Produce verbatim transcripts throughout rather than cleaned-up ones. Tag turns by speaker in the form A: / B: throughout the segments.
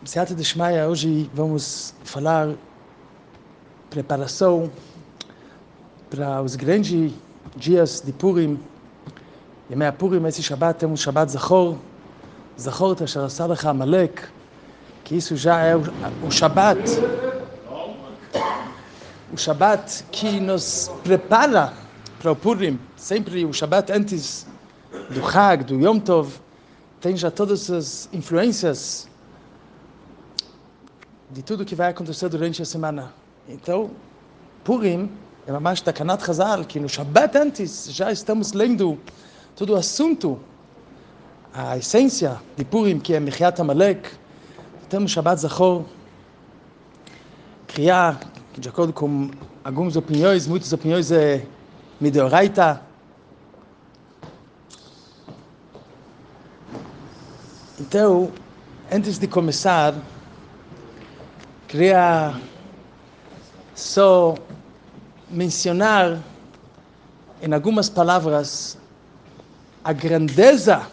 A: Beata de Shmaia, hoje vamos falar preparação para os grandes dias de Purim. Yemei Purim, esse Shabbat, temos Shabbat Zachor, Zachor Asher Asa Lecha Amalek, que isso já é o, o Shabbat, o Shabbat que nos prepara para o Purim. Sempre o Shabbat antes do Chag, do Yom Tov, tem já todas as influências de tudo que vai acontecer durante a semana. Então, Purim é mais Takanat Chazal, que no Shabbat antes já estamos lendo todo o assunto, a essência de Purim, que é Mechiat Amalek. Temos Shabbat Zachor, criar, de acordo com algumas opiniões, muitas opiniões é Mideoraita. Então, antes de começar, queria só mencionar em algumas palavras a grandeza,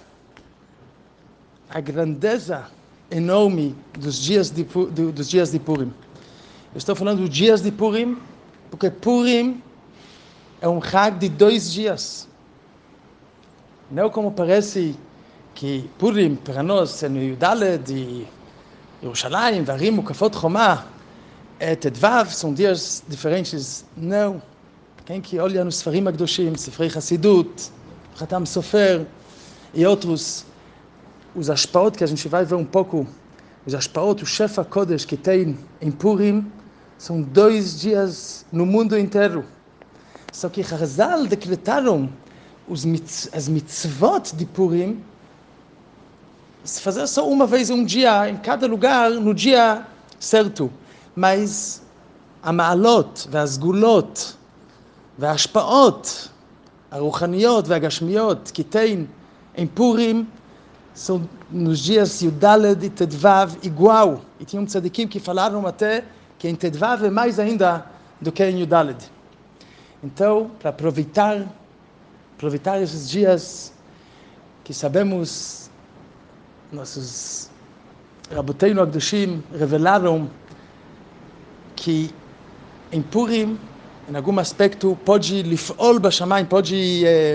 A: a grandeza enorme dos dias de, dos dias de Purim. Eu estou falando dos dias de Purim, porque Purim é um Chag de dois dias. Não como parece que Purim para nós é no Yudale de Yerushalayim, Varim, Mukafot Chomah, é Tedvav, são dias diferentes. Não. Quem que olha nos Sfarim Akdoshim, Sifrei Hassidut, Khatam Sofer e outros, os aspaot que a gente vai ver um pouco, os aspaot, o Shefa Kodesh que tem em Purim, são dois dias no mundo inteiro. Só que Chazal decretaram os mitz, as mitzvot de Purim, se fazer só uma vez um dia, em cada lugar, no dia certo. Mas a ma'alot, והas gulot, והashpaot, הרוחניות והגשמיות, que tem em Purim, são nos dias Yudaled e Tedvav igual. E tinham tzadikim que falaram até que em Tedvav é mais ainda do que em Yudaled. Então, para aproveitar, aproveitar esses dias que sabemos, nossos Raboteinu Akdoshim revelaram que em Purim, em algum aspecto, pode lif'ol bashamayim, pode é,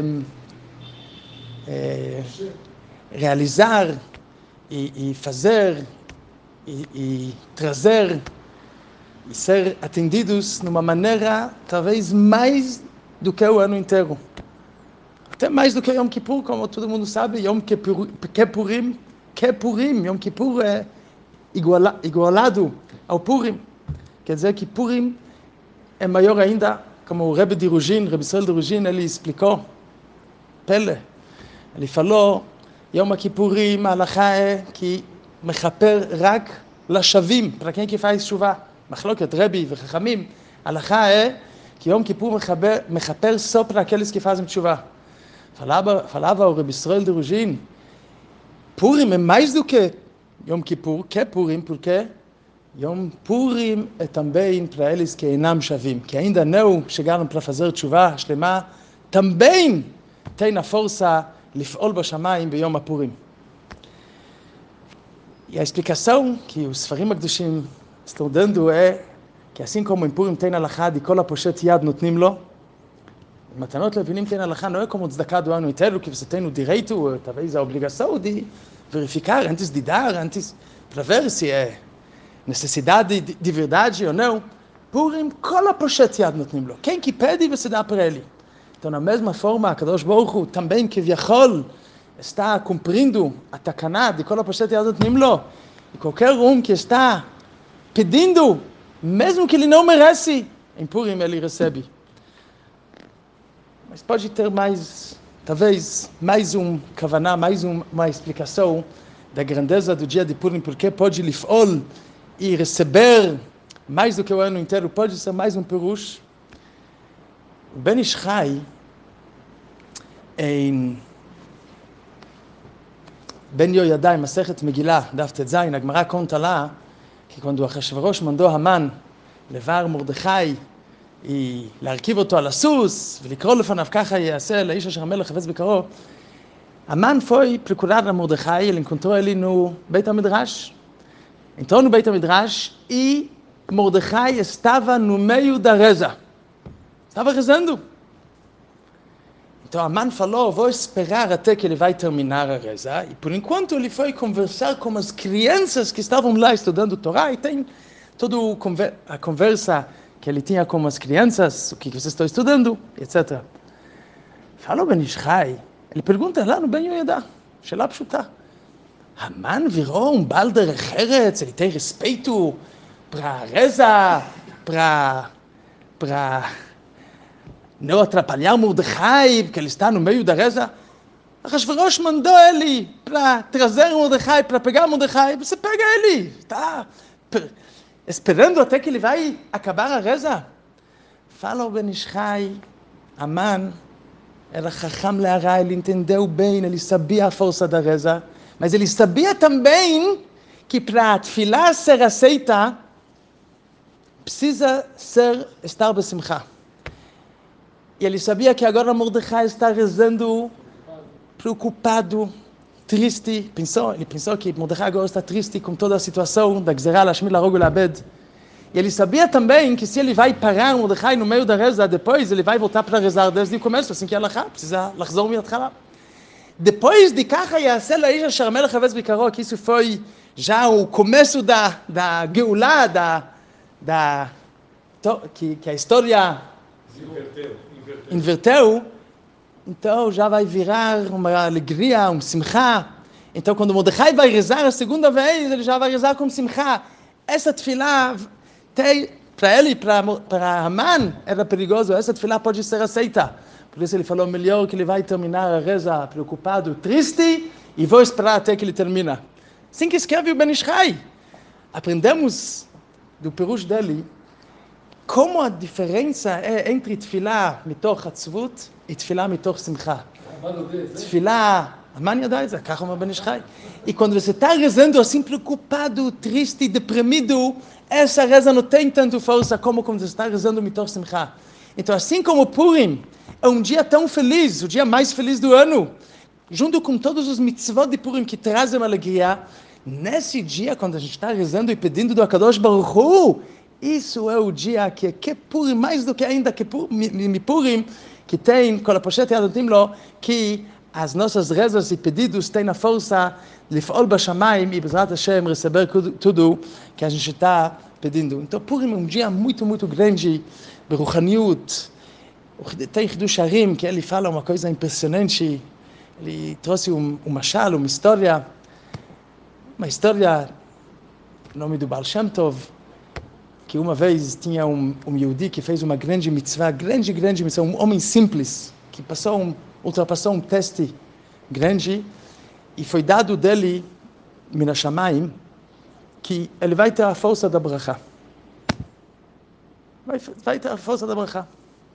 A: é, realizar e, e fazer e, e trazer e ser atendidos numa maneira talvez mais do que o ano inteiro. Até mais do que Yom Kippur, como todo mundo sabe. Yom Kippur, Purim, Purim, Yom Kippur é iguala, igualado ao Purim. Quer dizer que Purim é maior ainda, como o Rebbe de Ruzhin, Rebbe Israel de Ruzhin, ele explicou, Pele, ele falou, Yom Kippurim, a halakha é que mechaper rak lashavim, para quem que faz chuva. Machloket, Rebbe e Chachamim, a halakha é que Yom Kippur mechaper só para aqueles que fazem chuva. Falava, falava o Rebbe Israel de Ruzhin, Purim é mais do que Yom Kippur, que é Purim, porque Yom Purim é também para eles que enam shavim, que ainda não chegaram para fazer tshuva shlema, também tem a força lif'ol bashamayim beyom Purim. E a explicação que os Sfarim Akdoshim estão dando é que assim como em Purim tem halakha de kol haposhet yad notnim lo, em Matanot Levinim tem halakha, não é como o tzedakah do ano inteiro, que você tem o direito, talvez a obrigação de verificar antes de dar, antes para ver se é necessidade de, de verdade ou não. Purim, kol haposhet yad notnim lo. Quem que pede, você dá para ele. Então, da mesma forma, a Kadosh Baruch Hu também, que Viachol, está cumprindo a takanah de kol haposhet yad notnim lo. E qualquer um que está pedindo, mesmo que ele não merece, em Purim ele recebe. Mas pode ter mais, talvez, mais um kavaná, mais um, uma explicação da grandeza do dia de Purim, porque pode lif'ol e receber mais do que o ano inteiro, pode ser mais um perush. O Ben Ish Chai, em Ben Yoyadai, Masechet Megillah, Daf Tetzain, a Gemara conta lá que quando Achashverosh mandou Haman levar Mordechai e להרכיב אותו על הסוס ולקרוא לפניו ככה יעשה לאיש אשר המלך חפץ בקרו, Haman foi procurar a Mordecai, ele encontrou ele no Beit HaMidrash Entrou no Beit HaMidrash e Mordecai estava no meio da reza. Estava rezando. Então Haman falou, vou esperar até que ele vai terminar a reza. E por enquanto ele foi conversar com as crianças que estavam lá estudando Torá. E tem toda a conversa que ele tinha com as crianças, o que vocês estão estudando, etcétera. Falou Ben Ish Chai, ele pergunta lá no Ben Yehuda, שאלה פשוטה. Haman virou um baal derech eretz, ele tem respeito para a reza, para... para... não atrapalhar Mordecai, porque ele está no meio da reza. Ahasverosh mandou ele para trazer Mordecai, para pegar Mordecai. Você pega ele, está esperando até que ele vai acabar a reza. Fala o Ben Ish Chai, Haman era chacham le'ara, ele entendeu bem, ele sabia a força da reza, mas ele sabia também que para a tefilá ser aceita, precisa ser, estar besimcha. E ele sabia que agora Mordecai está rezando preocupado, triste. Pensou, ele pensou que Mordecai agora está triste com toda a situação da Gzerá, Lashmil, Larog e Labed. E ele sabia também que se ele vai parar Mordecai no meio da reza, depois ele vai voltar para rezar desde o começo, assim que ela precisa לחזור מההתחלה. Depois de Kacha Yaseh La'ish Asher Melech Havez Bikaro, que isso foi já o começo da, da Geulá, da, da, que, que a história inverteu, inverteu. inverteu, então já vai virar uma alegria, um simcha. Então quando Mordecai vai rezar a segunda vez, ele já vai rezar com simcha. Essa tefilá, para ele, para Haman, era perigoso. Essa tefilá pode ser aceita. Por isso ele falou, melhor que ele vai terminar a reza preocupado, triste, e vou esperar até que ele termina. Assim que escreve o Ben Ish Chai. Aprendemos do perush dele como a diferença é entre tefilá mitoch atzvut e tefilá mitoch simcha. Tefilá, Haman yada isso, ככה אומר Ben Ish Chai. E quando você está rezando assim preocupado, triste, deprimido, essa reza não tem tanto força como quando você está rezando mitoch simcha. Então assim como Purim é um dia tão feliz, o dia mais feliz do ano, junto com todos os mitzvot de Purim que trazem alegria, nesse dia, quando a gente está rezando e pedindo do HaKadosh Baruch Hu, isso é o dia que é Purim, mais do que ainda que Purim, que tem, com a pochete Yadotim-lo, que as nossas rezas e pedidos têm a força de לפעול בשמיים e בעזרת Hashem receber tudo que a gente está pedindo. Então Purim é um dia muito, muito grande, beruchaniut. Tem Hidush Harim, que ele fala uma coisa impressionante. Ele trouxe um, um mashal, uma história, uma história, em nome do Baal Shem Tov, que uma vez tinha um, um Yehudi que fez uma grande mitzvah, grande, grande mitzvah, um homem simples, que passou um, ultrapassou um teste grande, e foi dado dele, min hashamayim, que ele vai ter a força da bracha. Vai, vai ter a força da bracha.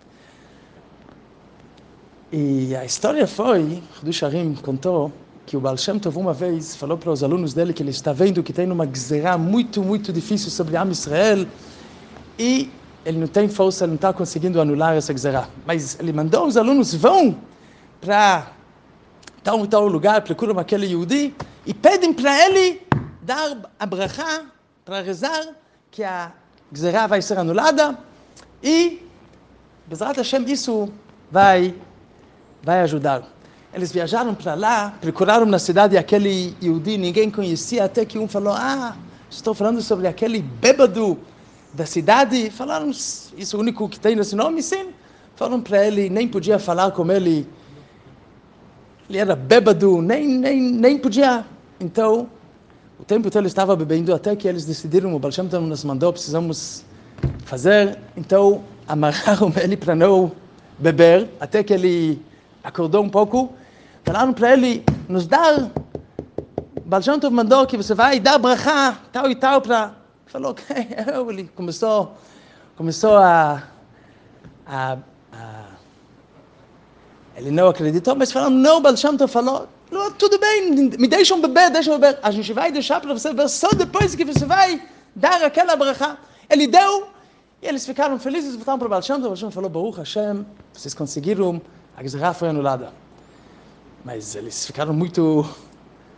A: E a história foi, Hidush Harim contou, que o Baal Shem Tov uma vez falou para os alunos dele que ele está vendo que tem uma gzerá muito, muito difícil sobre Am Israel, e ele não tem força, ele não está conseguindo anular essa gzerá. Mas ele mandou os alunos, vão para tal e tal lugar, procuram aquele Yehudi, e pedem para ele dar a bracha, para rezar, que a gzerá vai ser anulada, e, Bezrat Hashem, isso vai, vai ajudar. Eles viajaram para lá, procuraram na cidade aquele Yehudi, ninguém conhecia, até que um falou, ah, estou falando sobre aquele bêbado da cidade. Falaram, isso é o único que tem nesse nome? Sim. Falaram para ele, nem podia falar com ele. Ele era bêbado, nem, nem, nem podia. Então, o tempo todo ele estava bebendo, até que eles decidiram, o Baal Shem Tov nos mandou, precisamos fazer. Então, amarraram ele para não beber, até que ele acordou um pouco. Falaram para ele, nos dar, Baal Shem Tov mandou que você vai dar bracha, tal e tal, para... Falou, ok, ele começou, começou a, a, a... Ele não acreditou, mas falaram, não, Baal Shem Tov falou, não, tudo bem, me deixam beber, deixam beber. A gente vai deixar para você beber só depois que você vai dar aquela bracha. Ele deu, e eles ficaram felizes, voltaram para o Baal Shem Tov. O Baal Shem Tov falou, Baruch Hashem, vocês conseguiram, a gzerá foi anulada. Mas eles ficaram muito,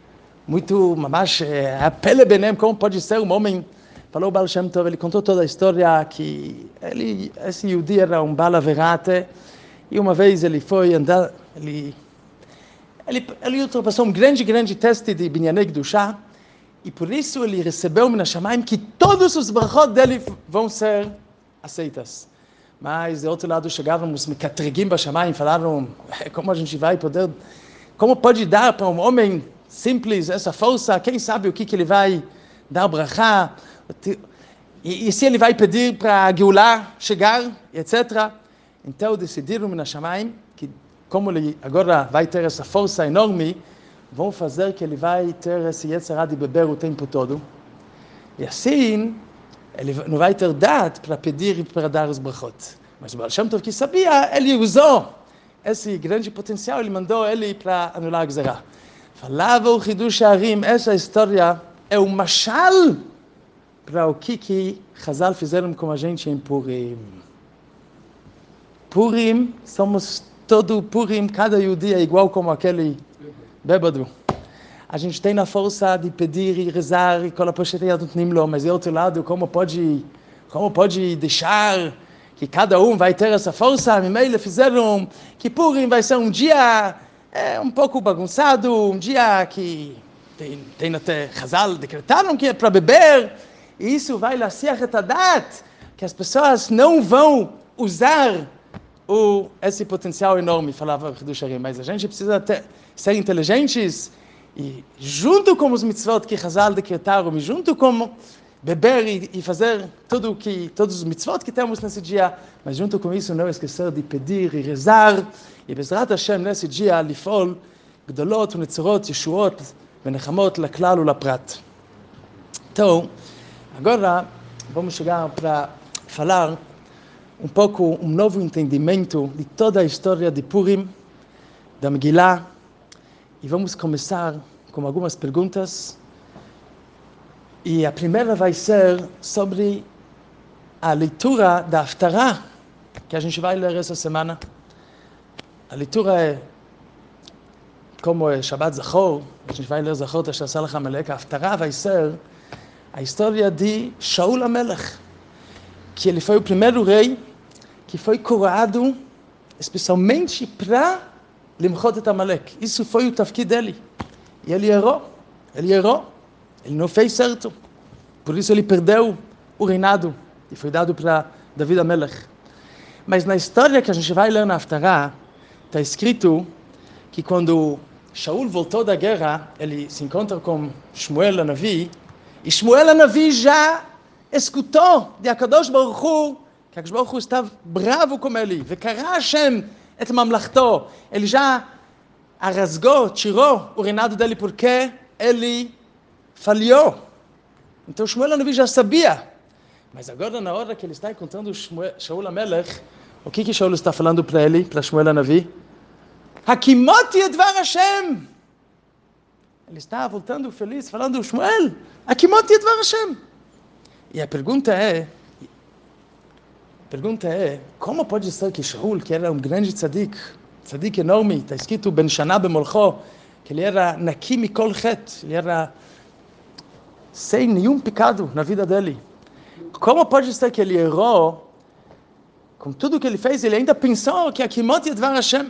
A: muito, mamash, a pele benem, como pode ser um homem. Falou o Baal Shem Tov, ele contou toda a história que ele, esse Yehudi era um Baal Averate, e uma vez ele foi andar, ele, ele, ele ultrapassou um grande, grande teste de Binyanei Kedushá, e por isso ele recebeu Min Hashamayim que todos os brachot dele vão ser aceitas. Mas, do outro lado, chegavam os Mekatregim Bashamayim, falaram, como a gente vai poder, como pode dar para um homem simples essa força, quem sabe o que, que ele vai dar brachá, e, e se ele vai pedir para a Geulah chegar, etcétera. Então decidiram Min Hashamayim que, como ele agora vai ter essa força enorme, vão fazer que ele vai ter esse Yetzer Hara de beber o tempo todo. E assim, ele não vai ter dado para pedir e para dar os brachot. Mas o Baal Shem Tov, que sabia, ele usou esse grande potencial, ele mandou ele para anular a Gezerá. Falava o Chidush Harim, essa história é o mashal para o que que Chazal fizeram com a gente em Purim. Purim, somos todo Purim, cada Yehudi é igual como aquele bêbado. A gente tem a força de pedir e rezar e com a pocheria do Tnimlo, mas do outro lado, como pode, como pode deixar que cada um vai ter essa força? Meio fizeram que Purim vai ser um dia é, um pouco bagunçado, um dia que tem, tem até Chazal decretaram que é para beber, e isso vai laciar et hadat, que as pessoas não vão usar o, esse potencial enorme, falava o Chidush Harim, mas a gente precisa ter, ser inteligentes, e junto com os mitzvot que Chazal decretaram, e junto com beber e, e fazer tudo que, todos os mitzvot que temos nesse dia, mas junto com isso não esquecer de pedir e rezar, e Bezrat Hashem nesse dia, lifol, gdolot, netzorot, yeshuot, venechamot, laklal e laprat. Então, agora vamos chegar para falar um pouco, um novo entendimento de toda a história de Purim, da Megillah, e vamos começar com algumas perguntas. E a primeira vai ser sobre a leitura da Haftarah, que a gente vai ler essa semana. A leitura é, como é Shabbat Zachor, a gente vai ler Zachor Asher Asah Lech Hamelech. A Haftarah vai ser a história de Shaul HaMelech, que ele foi o primeiro rei que foi coroado especialmente para Limchot et Amalek. Isso foi o tafkid dele. E ele errou. Ele errou. Ele não fez certo. Por isso ele perdeu o reinado e foi dado para David HaMelech. Mas na história que a gente vai ler na Haftarah, está escrito que quando Shaul voltou da guerra, ele se encontra com Shmuel HaNavi, e Shmuel HaNavi já escutou de Akadosh Baruch Hu, que Akadosh Baruch Hu estava bravo com ele, וקרא Hashem et mamlachto. Ele já rasgou, tirou o reinado dele porque ele falhou. Então Shmuel HaNavi já sabia. Mas agora, na hora que ele está encontrando Shaul HaMelech, o que que Shaul está falando para ele, para Shmuel HaNavi? Hakimoti edvar Hashem. Ele está voltando feliz, falando, Shmuel, Hakimoti edvar Hashem. E a pergunta é, a pergunta é, como pode ser que Shaul, que era um grande tzadik, tzadik enorme, está escrito Ben Shana Bemolcho, que ele era naki mikol chet, ele era sem nenhum pecado na vida dele. Como pode ser que ele errou, com tudo que ele fez, ele ainda pensou que Hakimot Yadvar Hashem?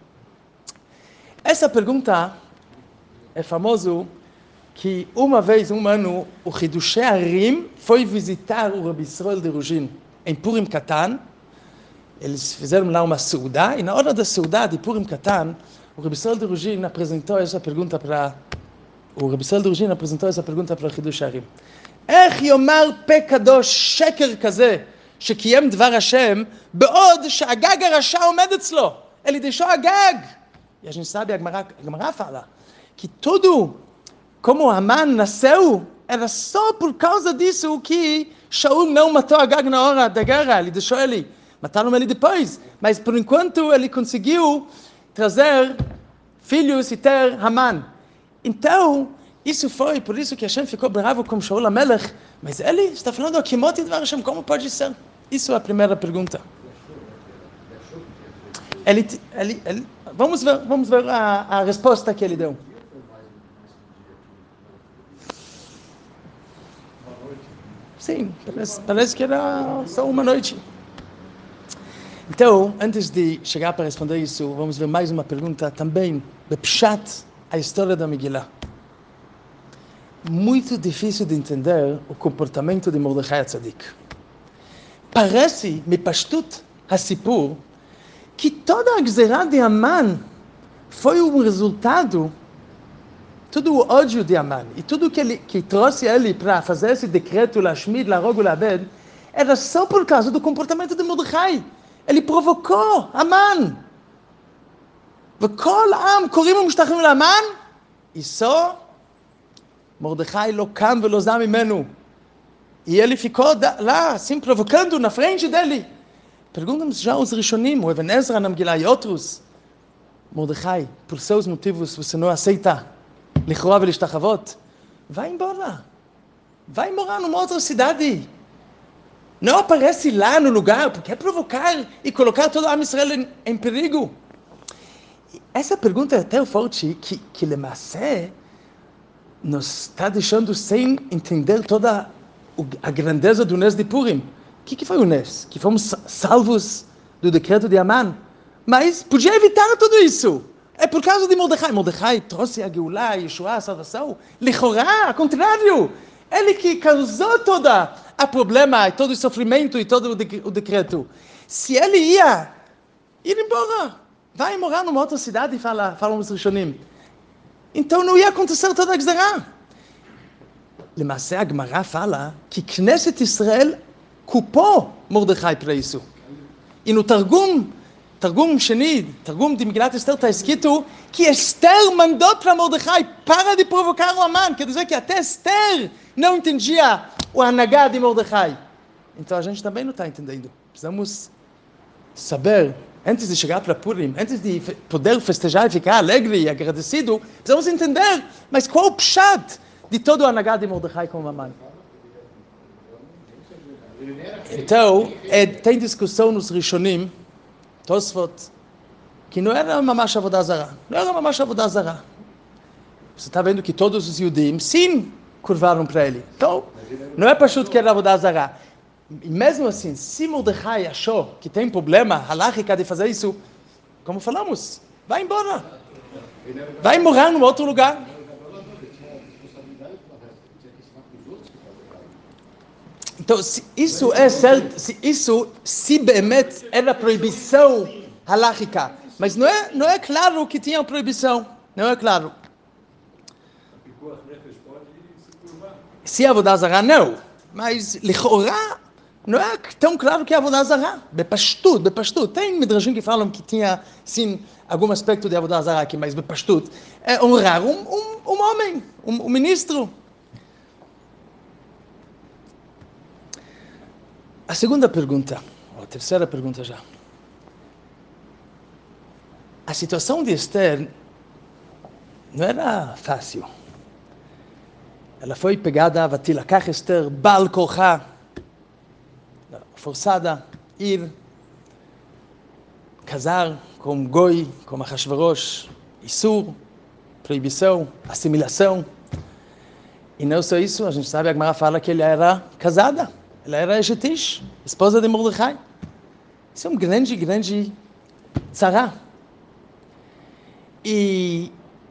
A: Essa pergunta é famoso que uma vez, um ano, o Chidush Harim foi visitar o Rabi Yisrael de Ruzhin em Purim Katan. Eles fizeram lá uma seudá, e na hora da seudá de Purim Katan, o Rabi Yisrael de Ruzhin apresentou essa pergunta para o Rabi Yisrael de Ruzhin apresentou essa pergunta para o Chidush Harim. איך יאמר פה קדוש שקר כזה שקיים דבר השם בעוד שהגג הרשע עומד אצלו? Ele deixou a Gag. E a gente sabe, a Gemara fala que tudo como Haman nasceu era só por causa disso que Shaul não matou a Gag na hora da guerra. Ele deixou ele, mataram ele depois, mas por enquanto ele conseguiu trazer filhos e ter Haman. Então isso foi, por isso que Hashem ficou bravo com Shaul HaMelech, mas ele está falando aqui, Hashem, como pode ser? Isso é a primeira pergunta. Ele, ele, ele, vamos ver, vamos ver a, a resposta que ele deu. Sim, parece, parece que era só uma noite. Então, antes de chegar para responder isso, vamos ver mais uma pergunta também, de Pshat, a história da Megillah. Muito difícil de entender o comportamento de Mordechai Tzadik. Parece, me pashtut Hassipur, que toda a gzerá de Aman foi um resultado, todo o ódio de Aman, e tudo que, ele, que trouxe ele para fazer esse decreto, Lashmid, Larog, Labed, era só por causa do comportamento de Mordechai. Ele provocou Aman. וכל העם קוראים ומשתחווים לאמן, e só Mordechai לא קם ולא זע ממנו. E ele ficou lá, assim, provocando na frente dele. Perguntamos já os Rishonim, o Even Ezra na Megillah e outros. Mordechai, por seus motivos, você não aceita לכרוע ולהשתחוות? Vai embora. Vai morar numa outra cidade. Não aparece lá no lugar, porque é provocar e colocar todo o Am Israel em, em perigo. Essa pergunta é tão forte que, que Lemassé, nos está deixando sem entender toda a grandeza do Nes de Purim. O que, que foi o Nes? Que fomos salvos do decreto de Aman. Mas podia evitar tudo isso. É por causa de Mordechai. Mordechai trouxe a Geulah, a Yeshua, a salvação. Lechorá, ao contrário. Ele que causou todo o problema, todo o sofrimento e todo o decreto. Se ele ia ir embora, vai morar numa outra cidade, fala, falam os Rishonim. Então não ia acontecer toda a Gzerá. Lemassé, a Gemara fala que Knesset Israel culpou Mordechai para isso. E no Targum, Targum Sheni, Targum de Megillat Esther, está escrito que Esther mandou para Mordechai, para de provocar o Aman. Quer dizer que até Esther não entendia o Hanagá de Mordechai. Então a gente também não está entendendo. Precisamos saber, antes de chegar para Purim, antes de poder festejar e ficar alegre e agradecido, precisamos entender, mas qual o pshat de todo o Hanagá de Mordechai com o Aman? Então, é, tem discussão nos Rishonim, Tosfot, que não era mamash avodah zarah, não era mamash avodah zarah. Você está vendo que todos os Yudim, sim, curvaram para ele. Então, não é pachut que era avodah zarah. E mesmo assim, se Mordechai achou que tem problema halakhica de fazer isso, como falamos, vai embora. Vai morar num outro lugar. Então, se isso é certo, se isso, se bemet era proibição halakhica, mas não é, não é claro que tinha proibição, não é claro. Se avodah zarah, não, mas lechorá, não é tão claro que é avodah zarah. Bepashtut, bepashtut. Tem midrashim que falam que tinha, sim, algum aspecto de avodah zarah aqui, mas bepashtut é honrar um, um, um homem, um, um ministro. A segunda pergunta, ou a terceira pergunta já. A situação de Esther não era fácil. Ela foi pegada, vatilakach Esther, bal kochá, forçada, ir, casar com Goi, com Achashverosh, Isur, proibição, assimilação. E não só isso, a gente sabe, a Gemara fala que ela era casada. Ela era Eshetish, esposa de Mordechai. Isso é um grande, grande tzara. E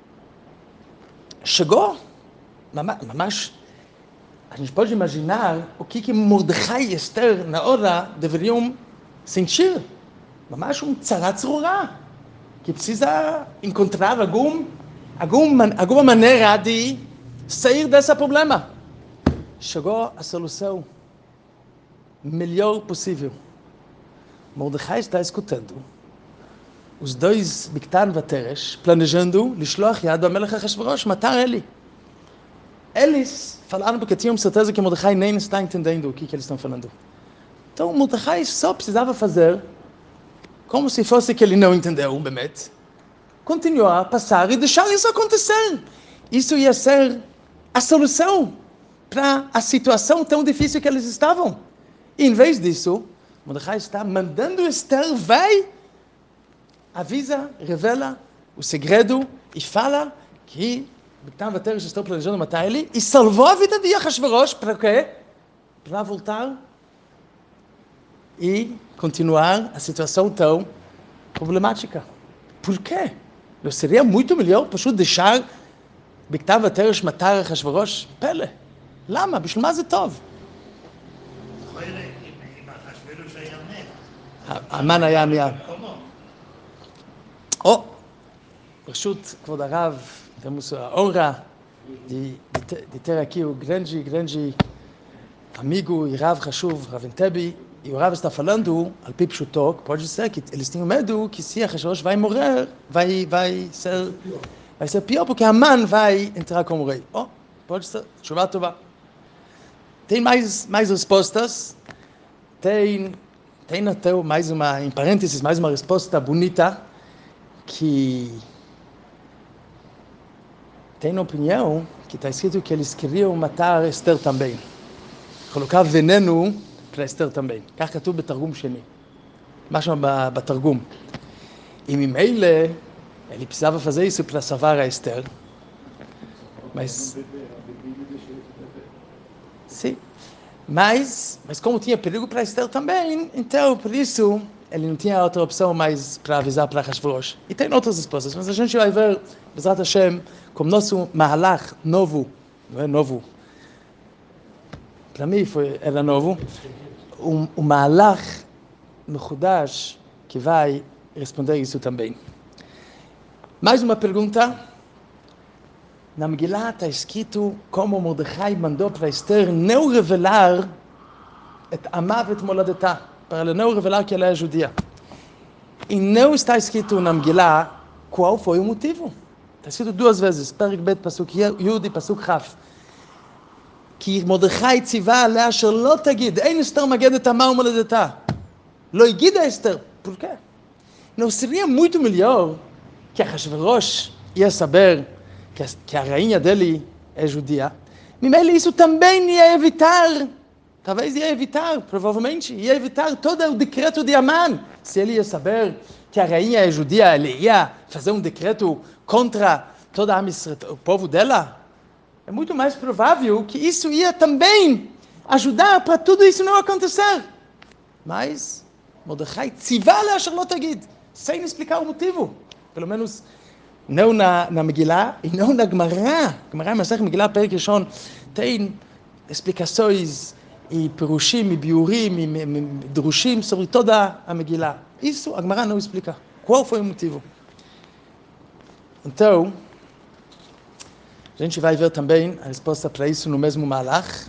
A: chegou, mamash, a gente pode imaginar o que que Mordechai e Esther na hora deveriam sentir. Mamash um tzara tzrura, que precisa encontrar algum, algum, alguma maneira de sair desse problema. Chegou a solução melhor possível. Mordechai está escutando os dois Biktan Vateresh planejando lishloach yad Melech Achashverosh, matar ele. Eles falaram porque tinham certeza que Mordechai nem está entendendo o que, que eles estão falando. Então Mordechai só precisava fazer como se fosse que ele não entendeu, Bemet, continuar a passar e deixar isso acontecer. Isso ia ser a solução para a situação tão difícil que eles estavam. E, em vez disso, Mordechai está mandando Esther, vai, avisa, revela o segredo e fala que Biktan Vateresh estão planejando matar ele e salvou a vida de Achashverosh. Para quê? para voltar e continuar a situação tão problemática. Por quê? Não seria muito melhor פשוט deixar בכתב התרש מטר אחשוורוש? פלא. למה? בשביל מה זה טוב? המן היה מיד. או, ברשות כבוד הרב, תמוס האורה, דיטר aqui o grande, grande amigo e rab חשוב, רב אנטבי, e o Rav está falando, al pi pshuto, pode ser que eles tinham medo que se Achashverosh vai morrer, vai, vai ser, vai ser pior, porque Haman vai entrar como rei. Oh, pode ser, chuva tova. Tem mais, mais respostas, tem, tem até mais uma, em parênteses, mais uma resposta bonita, que tem uma opinião, que está escrito que eles queriam matar Esther também. Colocar veneno para Esther também. כך כתוב בתרגום שני. משהו בתרגום. E ממילא, ele precisava fazer isso para salvar a Esther. Mas... Sim. Mas, mas como tinha perigo para Esther também, então, por isso, ele não tinha outra opção mais para avisar para Achashverosh. E tem outras respostas, mas a gente vai ver, Bezrat Hashem, como nosso mahalach novo, não é novo, para mim foi, era novo, um, um mahalach mechudash que vai responder isso também. Mais uma pergunta. Na Megillah está escrito como Mordechai mandou para Esther não revelar et amav et moladetá, para ela não revelar que ela é judia. E não está escrito na Megillah qual foi o motivo. Está escrito duas vezes, Perik Bet, Pasuk Yud e Pasuk Chaf. כי מרדכי ציווה עליה שלא תגיד, אין אסתר מגדת עמה ומולדתה. לא הגידה אסתר. Por quê? Não seria muito melhor que Achashverosh ia saber que a, que a rainha dele é judia? ממילא isso também ia evitar, talvez ia evitar, provavelmente, ia evitar todo o decreto de Haman. Se ele ia saber que a rainha é judia, ele ia fazer um decreto contra todo o povo dela? É muito mais provável que isso ia também ajudar para tudo isso não acontecer. Mas Mordechai tzivá leasher lo tagid, sem explicar o motivo. Pelo menos não na, na Megillah e não na Gemara. Gemara, Masech Megillah, Perek Rishon, tem explicações e perushim, e biurim, e drushim sobre toda a Megillah. Isso a Gemara não explica. Qual foi o motivo? Então, a gente vai ver também a resposta para isso no mesmo Malach.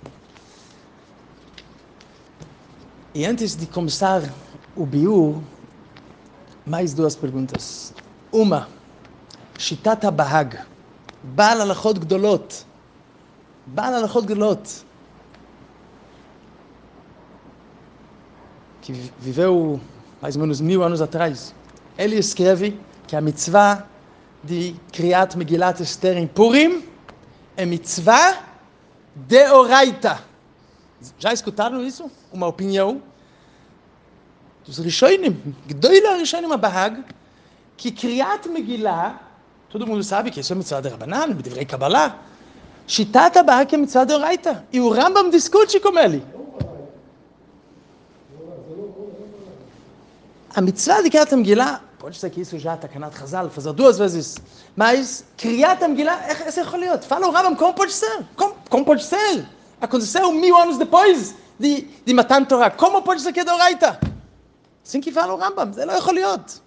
A: E antes de começar o biur, mais duas perguntas. Uma, Shitat HaBahag, Baal Halachot Gdolot, Baal Halachot Gdolot, que viveu mais ou menos mil anos atrás. Ele escreve que a mitzvah de Kriyat Megillat Esther em Purim é mitzvah deoraita. Já escutaram isso? Uma opinião dos Rishonim, Gdoila Rishonim HaBahag, que Kriyat Megillah, todo mundo sabe que isso é mitzvah de Rabanan, b'divrei Kabbalah, Shitat HaBahag é mitzvah deoraita. E o Rambam discute com ele. A mitzvah de Kriyat Megillah, pode ser que isso já está Takanat Chazal, fazer duas vezes, mas Kriyat Megillah, esse é Choliot. Fala o Rambam, como pode ser? Como, como pode ser? Aconteceu mil anos depois de, de Matan Torah. Como pode ser que é deoraita? Assim que fala o Rambam, זה לא יכול להיות.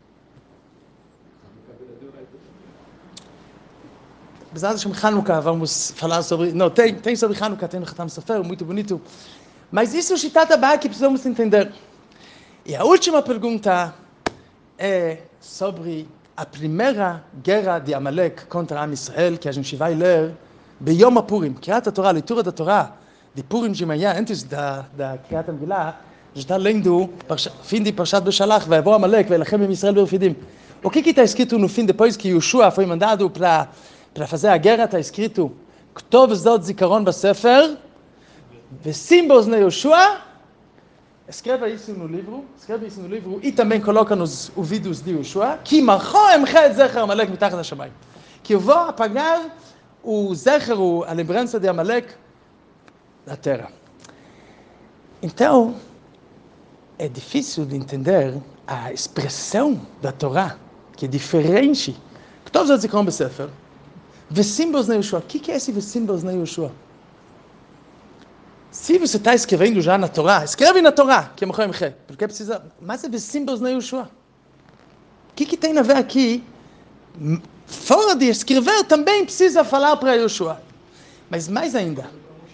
A: Bezat Hashem Chanukah, vamos falar sobre... Não, tem, tem sobre Chanukah, tem no Khatam Sofer, muito bonito. Mas isso é o Shitat HaBahag que precisamos entender. E a última pergunta é sobre a primeira guerra de Amalek contra Am Israel, que a gente vai ler ביום הפורים. קריאת התורה, leitura da Torá de Purim de manhã, antes da, da קריאת המגילה, a gente está lendo fim de Parshat Beshalach, vai voar Amalek, vai lachem em Israel berfidim. O que que está escrito no fim, depois que Yoshua foi mandado para para fazer a guerra, está escrito Ktov zot zikaron basefer, vesim bozne Yoshua. Escreva isso no livro, escreve isso no livro e também coloca nos ouvidos de Yoshua, que marcho emcha et zecher Amalek mitachat hashamayim, que eu vou apagar o zecher, a lembrança de Amalek da terra. Então, é difícil de entender a expressão da Torá, que é diferente. Todos os Zikaron Besefer, Vesimbos na Yoshua. O que é esse Vesimbos na Yoshua? Se você está escrevendo já na Torá, escreve na Torá, que é Mochai Mche, porque precisa... Mas é Vesimbos na Yoshua. O que, que tem a ver aqui? Fora de escrever, também precisa falar para Yoshua. Mas mais ainda,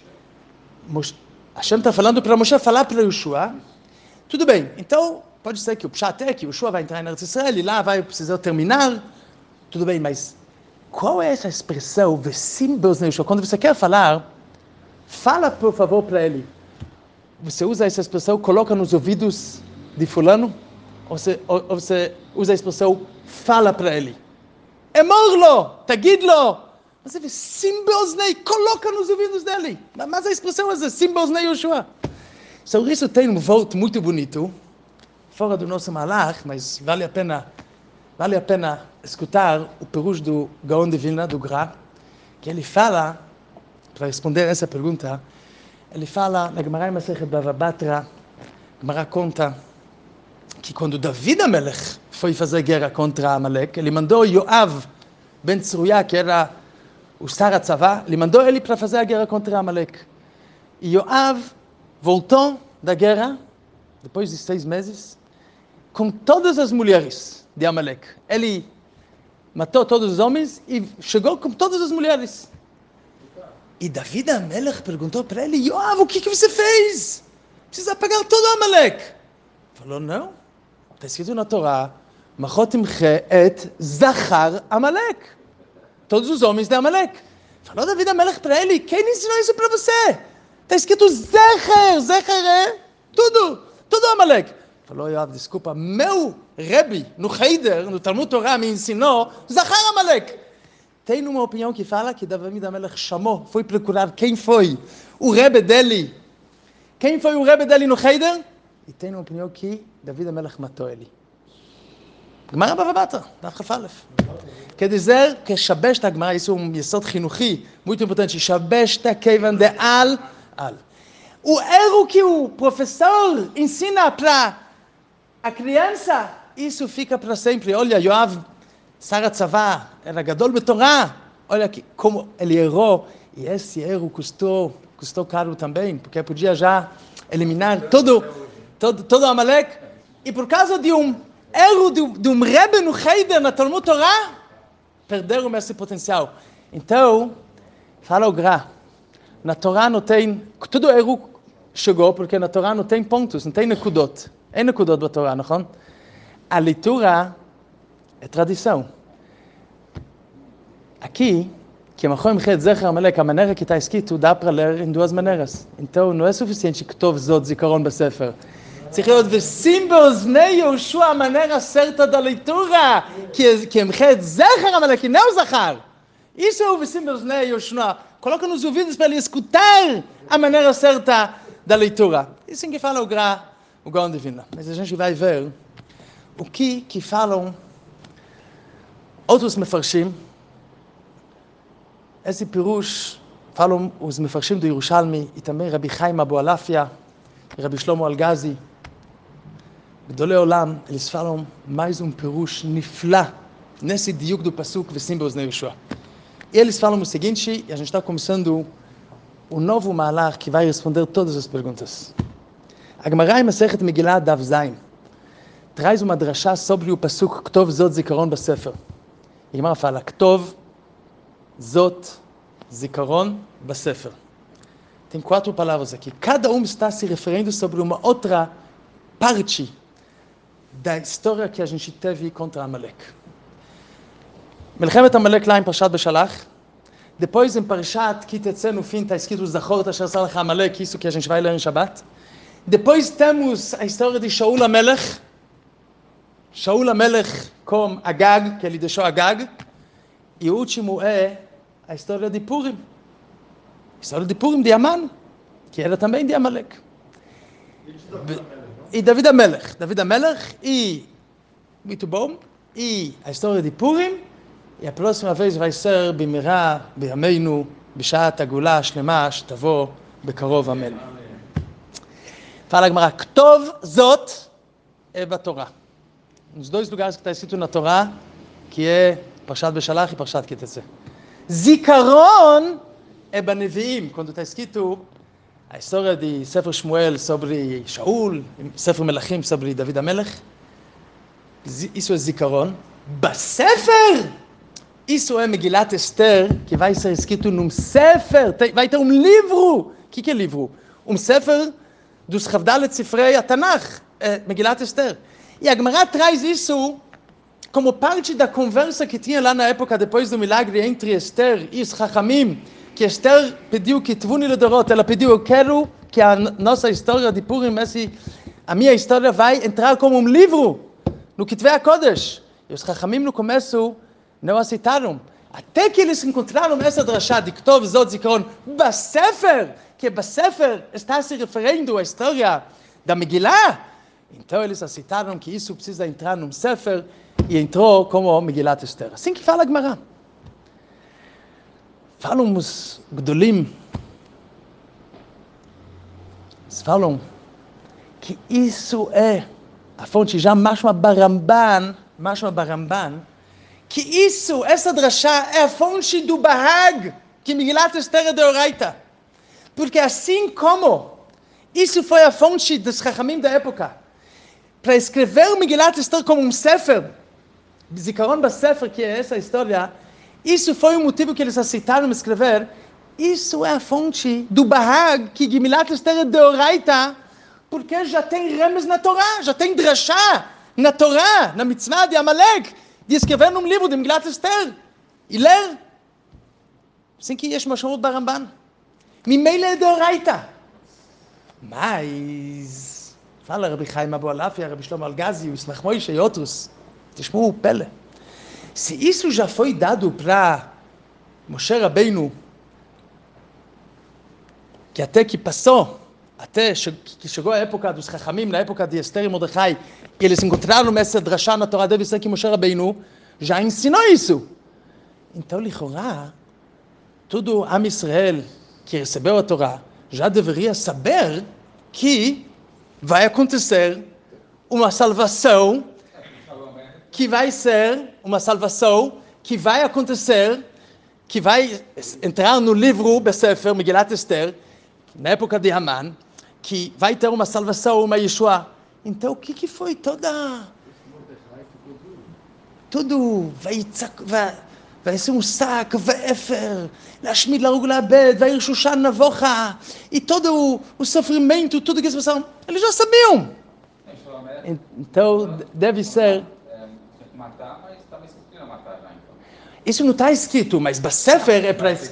A: Hashem está falando para Moshe falar para Yoshua. Tudo bem, então pode ser que o Pshat é que Yoshua vai entrar em Eretz Israel e lá vai precisar terminar. Tudo bem, mas qual é essa expressão, Vesimbos na Yoshua? Quando você quer falar, fala por favor para ele. Você usa essa expressão, coloca nos ouvidos de fulano? Ou você, ou, ou você usa a expressão, fala para ele? Emor-lo, tagid-lo. Mas é Vesimbos na, coloca nos ouvidos dele. Mas a expressão é Vesimbos na Yoshua. Sobre isso tem um voto muito bonito, fora do nosso malach, mas vale a pena, vale a pena escutar o perush do Gaon de Vilna, do Gra, que ele fala, para responder essa pergunta, ele fala, na Gemara em Masechet Bava Batra, a Gemara conta que quando David Amelech foi fazer guerra contra Amalek, ele mandou Yoav ben Tzeruya, que era o Sar Atzavá, ele mandou ele para fazer a guerra contra Amalek. E Yoav voltou da guerra, depois de seis meses, com todas as mulheres de Amalek. Ele matou todos os homens e chegou com todas as mulheres. E David Amelech perguntou para ele, Yoav, o que, que você fez? Precisa pegar todo Amalek. Falou, não. Está escrito na Torá, Machot imche et Zachar Amalek. Todos os homens de Amalek. Falou David Amelech para ele, quem ensinou isso para você? Está escrito Zecher, Zecher é tudo, tudo Amalek. Falou, Yoav, desculpa, meu Rebbe, no Heider, no Talmud Torah, me ensinou Zachar Amalek. Tem uma opinião que fala que David Amelech chamou, foi procurar quem foi o Rebbe dele. Quem foi o Rebbe dele no Heider? E tem uma opinião que David Amelech matou ele. Gemara Bava Batra, Daf Chaf Aleph. Quer dizer que Shabeshta Gemara, isso é um yesod chinuchi muito importante, Shabeshta Keivan de Al, Al. O erro que o professor ensina para a criança, isso fica para sempre. Olha, Yoav, Sar Atzavá, era Gadol Betorá. Olha que, como ele errou. E esse erro custou, custou caro também, porque podia já eliminar todo, todo, todo Amalek. E por causa de um erro de, de um Rebbe no Heider, na Talmud Torah, perderam esse potencial. Então, fala o Gra, na Torá não tem, todo erro chegou, porque na Torá não tem pontos, não tem nekudot. É nekudot na Torá, não? A leitura é tradição. Aqui, que Machot imche et Zecher Amalek, a maneira que está escrito, dá para ler em duas maneiras. Então, não é suficiente que Tov Zot Zikaron Besefer. צריך להיות ושים באוזני יהושע a maneira certa da leitura, que imche et Zecher Amalek, e não Zachar. Isso é o vsim באוזני יהושע. Coloca nos ouvidos para ele escutar a maneira certa da leitura. Isso é que fala o Gra, o Gaon de Vilna. Mas a gente vai ver o que que falam outros mefarshim. Esse pirush falam os mefarshim do Yerushalmi e também Rabbi Chaim Abu Alafia e Rabbi Shlomo Algazi. Gedolei Olam, eles falam mais um pirush niflá nesse diuk do pasuk vsim באוזני יהושע. E eles falam o seguinte, e a gente está começando o novo malach que vai responder todas as perguntas. A Gemara em Masechet Megillah Daf Zayin traz uma drashá sobre o pasuk Ktov Zot Zikaron Besefer. A Gemara fala, Ktov Zot Zikaron Besefer. Tem quatro palavras aqui. Cada um está se referindo sobre uma outra parte da história que a gente teve contra Amalek. Melchemet Amalek lá em Parshat Beshalach. Depois em Parshat Ki-Tetzeh no fim está escrito Zachor Asher Asar Lecha Amalek, isso que a gente vai ler em Shabbat. Depois temos a história de Shaul Amelech. Shaul Amelech com Agag, que ele deixou Agag. E o último é a história de Purim. A história de Purim de Aman, que era também de Amalek. E David Amelech. David Amelech e... Muito bom. E a história de Purim. E a próxima vez vai ser במהרה בימינו, בשעת הגאולה השלמה שתבוא בקרוב, אמן. Fala a Gemara, Ktov Zot é a Torá. Nos dois lugares que está escrito na Torá, que é Parshat Beshalach e Parshat Ki Tetzeh. Zikaron é Baneviim, quando está escrito a história de Sefer Shmuel sobre Shaul, Sefer Melachim sobre David HaMelech. Isso é Zikaron. Basefer, isso é Megilat Esther, que vai ser escrito num Sefer, vai ter um livro. O que, que é livro? Um Sefer dos Chavdalet Sifrei Atanach, é Megilat Esther. E a Gemara traz isso como parte da conversa que tinha lá na época, depois do milagre entre Esther e os Chachamim, que Esther pediu que Tvuni Ledorot, ela pediu, eu quero que a nossa história de Purim, esse, a minha história vai entrar como um livro, no Kitvei HaKodesh. E os Chachamim no começo não aceitaram. Até que eles encontraram essa drashá de Ktov Zot Zikaron Basefer, que Basefer está se referindo à história da Megillah. Então eles aceitaram que isso precisa entrar num Sefer e entrou como Megilat Esther. Assim que fala a Gemara. Falam os Gdolim, eles falam que isso é a fonte já Mashma Baramban, Mashma Baramban, que isso, essa drashá é a fonte do Bahag, que Megilat Esther é de Oraita. Porque assim como isso foi a fonte dos Chachamim da época, para escrever o Megilat Esther como um Sefer, Zikaron Basefer, que é essa história, isso foi o motivo que eles aceitaram escrever. Isso é a fonte do Bahag, que Megilat Esther é de Oraita, porque já tem remes na Torá, já tem drashá na Torá, na mitzvah de Amalek, de escrever num livro de Megilat Esther e ler. Assim que יש משמעות ברמב"ן. ממילא é de Oraita. Mas fala Rabbi Chaim Abu Alafia, Rabbi Shlomo Algazi, o Ismach Moshe e outros, tשמעו o pele. Se isso já foi dado para Moshe Rabbeinu, que até que passou, até que chegou a época dos Chachamim, na época de Esther e Mordecai, e eles encontraram essa drashá na Torá, deve ser que Moshe Rabbeinu já ensinou isso. Então, lichorá, todo Am Israel que recebeu a Torá já deveria saber que vai acontecer uma salvação, que vai ser uma salvação, que vai acontecer, que vai entrar no livro Besefer, Megilat Esther, na época de Haman, que vai ter uma salvação, uma Yeshua. Então, o que, que foi toda... Tudo vai, vai, vai ser um saco, vai efer, להשמיד, להרוג, לאבד, vai Shushan Navocha, e todo o, o sofrimento, tudo que eles passaram, eles já sabiam. Então, deve ser...
B: matar, mas estava escrito não matar já, então.
A: Isso não está escrito, mas Basefer é para...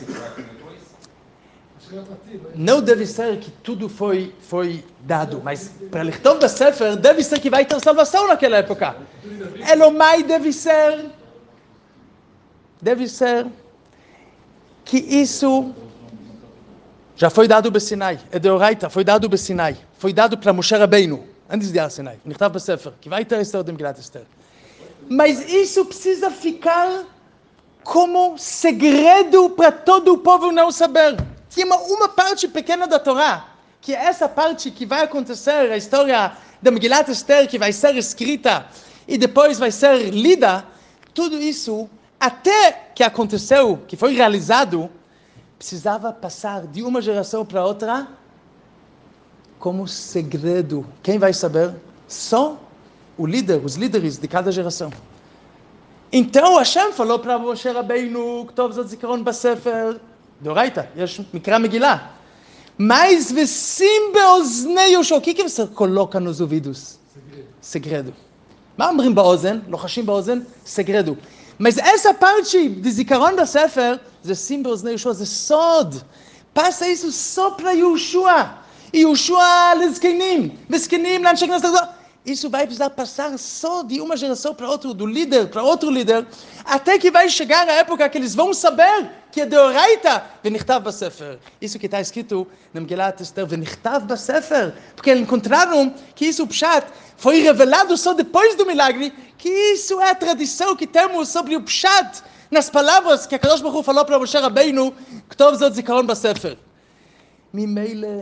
A: Não deve ser que tudo foi, foi dado, mas para Lichtov Basefer deve ser que vai ter salvação naquela época. Elomai deve ser... Deve ser que isso já foi dado para Sinai. É de Oraita, foi dado para Sinai. Foi dado para Moshe Rabbeinu, antes de Sinai. Lichtov Basefer, que vai ter a história de Megilat Esther. Mas isso precisa ficar como segredo para todo o povo não saber. Tinha uma, uma parte pequena da Torá, que é essa parte que vai acontecer, a história da Megilat Esther, que vai ser escrita e depois vai ser lida. Tudo isso, até que aconteceu, que foi realizado, precisava passar de uma geração para outra como segredo. Quem vai saber? Só o líder, os líderes de cada geração. Então Hashem falou para Moshe Rabbeinu, Ktov Zot Zikaron Basefer, Doraita, יש מקרא מגילה. Mas v'sim beoznei Yoshua, o que que você coloca nos ouvidos? Segredo. מה אומרים באוזן? לוחשים באוזן? segredo. Mas essa parte de Zikaron Basefer, זה sim beoznei Yoshua, זה סוד. Passa isso só para Yoshua. E Yoshua lezkenim, vezkenim לאנשי כנסת הגדולה. Isso vai precisar passar só de uma geração para outra, do líder para outro líder, até que vai chegar a época que eles vão saber que é de Oraita, v'nichtav basefer. Isso que está escrito na Megilat Esther, v'nichtav basefer, porque eles encontraram que isso, o Pshat, foi revelado só depois do milagre, que isso é a tradição que temos sobre o Pshat, nas palavras que a Kadosh Baruch Hu falou para Moshe Rabbeinu, Ktov Zot Zikaron Basefer. Mimele,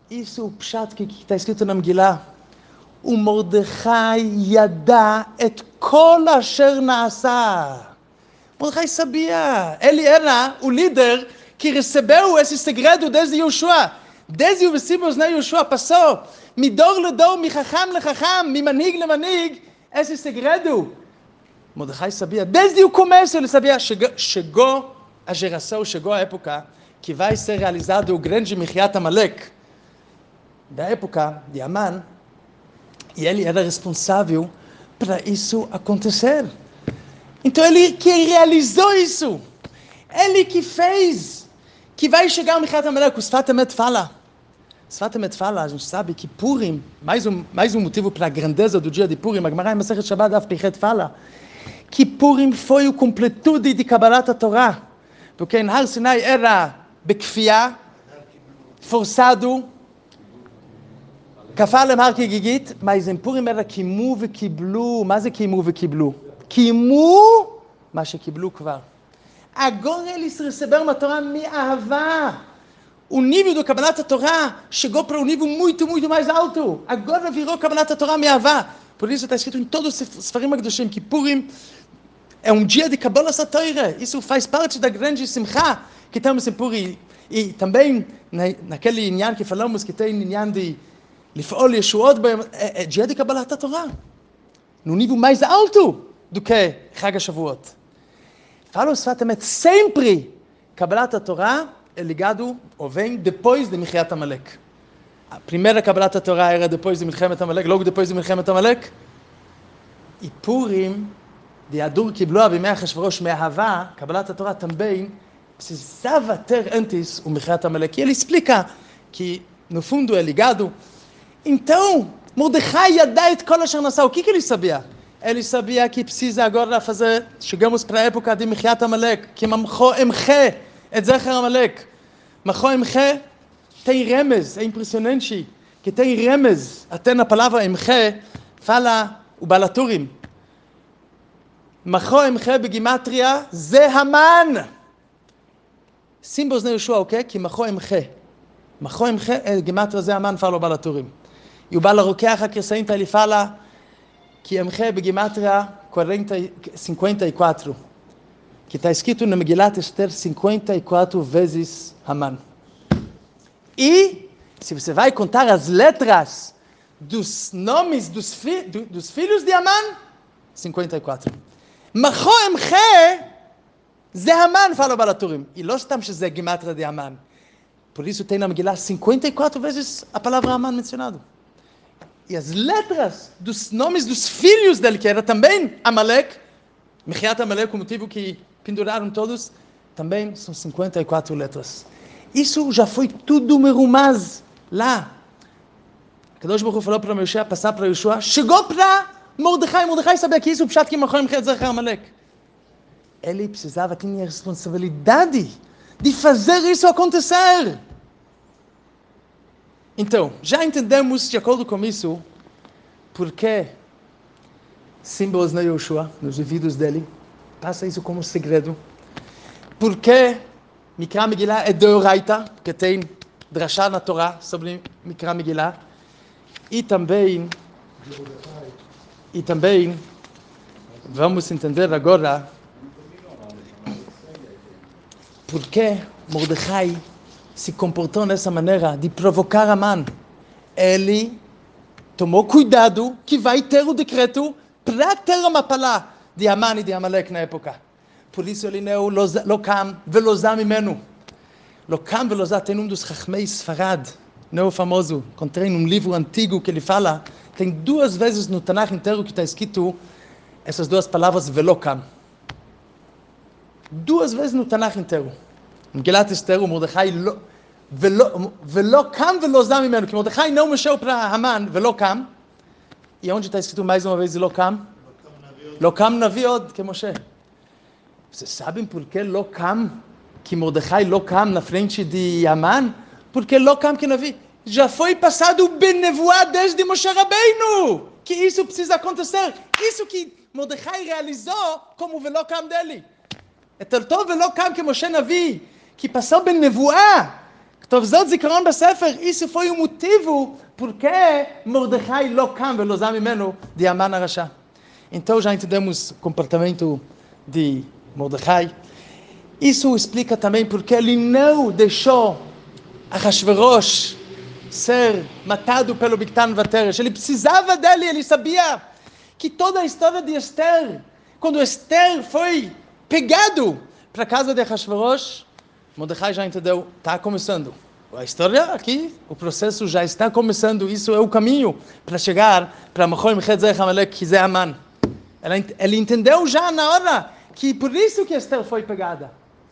A: isso é o pshat que está escrito na Megillah. O Mordechai yada et kol asher naasa. Mordechai sabia. Ele era o líder que recebeu esse segredo desde Yoshua. Desde o versículo de Yoshua passou. Midor ledor, mi chacham le chacham, mi manig le manig. Esse segredo. Mordechai sabia. Desde o começo ele sabia. Chegou, chegou a geração, chegou a época que vai ser realizado o grande Michiat Amalek. Da época de Aman. E ele era responsável para isso acontecer. Então ele que realizou isso. Ele que fez. Que vai chegar o Michiat Amalek. O Sfat Emet fala. Sfat Emet fala, a gente sabe que Purim, mais um, mais um motivo para a grandeza do dia de Purim, a Gemara em Masechet Shabbat Daf Pichet fala, que Purim foi o completude de Kabbalat Torá. Porque em Har Sinai era bekfiá, forçado, kafalem har kigigit, mas em Purim era kimu vekiblu. מה זה kimu vekiblu? kimu, מה שקיבלו כבר. Agora eles receberam uma Torá מאהבה. O nível do Kabbalat Torá chegou para um nível muito, muito mais alto. Agora virou Kabbalat Torá me'avá. Por isso está escrito em todos os Sfarim HaKadoshim que Purim é um dia de Kabbalas HaTorah. Isso faz parte da grande Simcha que temos em Purim. E também na, naquele inyan que falamos que tem inyan de Lif'ol Yeshuot, é, é dia de Kabbalat HaTorah. No nível mais alto do que Chag HaShavuot. Fala o Sfat Emet, sempre Kabbalat HaTorah é ligado, ou vem, depois de Michiat Amalek. A primeira Kabbalat Torah era depois de Milchemet Amalek, logo depois de Milchemet Amalek. E Purim, de Adur Kiblo, Bimei Achashverosh, Me'ahava, Kabbalat Torah também precisava ter antes o Michiat Amalek. E ele explica que, no fundo, é ligado. Então, Mordechai yada et kol asher nasa. O que que ele sabia? Ele sabia que precisa agora fazer, chegamos para a época de Michiat Amalek, que mamcho emche, et zecher Amalek. Mamcho emche tem remes, é impressionante que tem remes, até na palavra emche, fala o Balaturim. Mamcho emche begimatria, ze Haman. Símbolos de Yeshua, o quê? Que mamcho emche. Mamcho emche, é gematria, ze Haman, fala o Balaturim. E o Balarokeach acrescenta, ele fala que emche begimatria cinquenta e quatro. Que está escrito na Megilat Esther cinquenta e quatro vezes Haman. E, se você vai contar as letras dos nomes dos, fi, do, dos filhos de Haman, cinquenta e quatro. Mamcho emche, ze Haman, fala o Balaturim. E não estamos שזה גימטריה de Haman. Por isso tem na Megilat cinquenta e quatro vezes a palavra Haman mencionado. E as letras dos nomes dos filhos dele, que era também Amalek, Michiat Amalek, o motivo que penduraram todos, também são cinquenta e quatro letras. Isso já foi tudo merumaz lá. Kadosh Baruch Hu falou para Moshe passar para Yeshua, chegou para Mordechai. Mordechai sabia que isso, o pshat que Mamcho emche zecher Amalek. Ele precisava, tinha a responsabilidade de fazer isso acontecer. Então, já entendemos, de acordo com isso, por que símbolos na Yeshua, nos ouvidos dele, passa isso como segredo. Por que Mikra Megillah é deoraita, que tem drashá na Torá sobre Mikra Megillah. E também, e também, vamos entender agora, por que Mordechai se comportou dessa maneira de provocar Haman. Ele tomou cuidado que vai ter o decreto para ter a mapalá de Haman e de Amalek na época. Por isso ele não lo cam velozá mimenu. Lo cam velozá tem um dos Chachmei Sfarad, não famoso. Encontrei num livro antigo que ele fala, tem duas vezes no Tanakh inteiro que está escrito essas duas palavras velokam. Duas vezes no Tanakh inteiro. Megilat Esther, o Mordechai velokam velozá mimenu, que Mordechai não mexeu para Haman, velokam. E onde está escrito mais uma vez velokam? Lokam naviod, que Moshe. Vocês sabem por que Lokam, que Mordechai Lokam na frente de Haman? Porque Lokam que Navi já foi passado benevoá desde Moshe Rabbeinu, que isso precisa acontecer. Isso que Mordechai realizou como o Velokam dele. É tanto Velokam que Moshe Navi, que passou benevoá, כתוב זאת זיכרון בספר, isso foi o motivo porque Mordecai לא קם ולא זע ממנו de Haman הרשע. Então já entendemos o comportamento de Mordecai. Isso explica também porque ele não deixou Ahasverosh ser matado pelo Bigtan Vateresh. Ele precisava dele, ele sabia que toda a história de Esther, quando Esther foi pegado para a casa de Ahasverosh, Mordecai já entendeu, está começando. A história aqui, o processo já está começando, isso é o caminho para chegar para Machoim Chetzerech Amalek, que é Haman. Ele entendeu já na hora que por isso que Esther foi pegada.